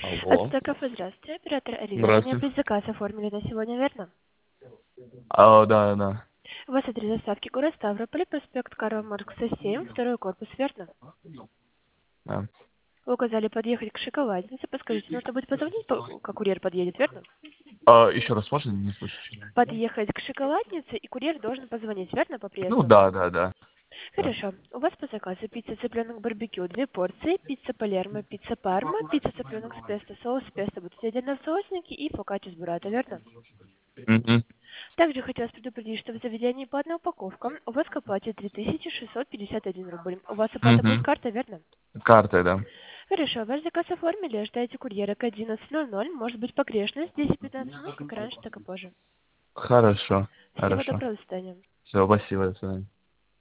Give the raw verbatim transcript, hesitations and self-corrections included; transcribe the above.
Алло. Ацтекафе, здравствуйте. Оператор Алина. Вы мне Здравствуйте. предзаказ оформили на сегодня, верно? А, да, да. У вас адрес доставки город Ставрополь, проспект Карла Маркса, семь, второй корпус, верно? Да. Вы указали подъехать к шоколаднице. Подскажите, нужно будет позвонить, по- как курьер подъедет, верно? А, еще раз можно? Не слышу. Подъехать к шоколаднице, и курьер должен позвонить, верно, по Ну приезду? да, да, да. Да. Хорошо. У вас по заказу пицца цыпленок барбекю, две порции, пицца палермо, пицца парма, пицца цыпленок с песто, соус песто будут отдельно в соусники и фокаччо с буррато, верно? Мгм. Также хотелось предупредить, что в заведении по одной упаковкам у вас к оплате три тысячи шестьсот пятьдесят один рубль. У вас оплата будет Мгм. карта, верно? Картой, да. Хорошо, ваш заказ оформили, ожидайте курьера к одиннадцати ноль ноль, может быть погрешность, десять-пятнадцать минут, как и раньше, так и позже. Хорошо. Всего Хорошо. доброго, до свидания. Все, спасибо, до свидания.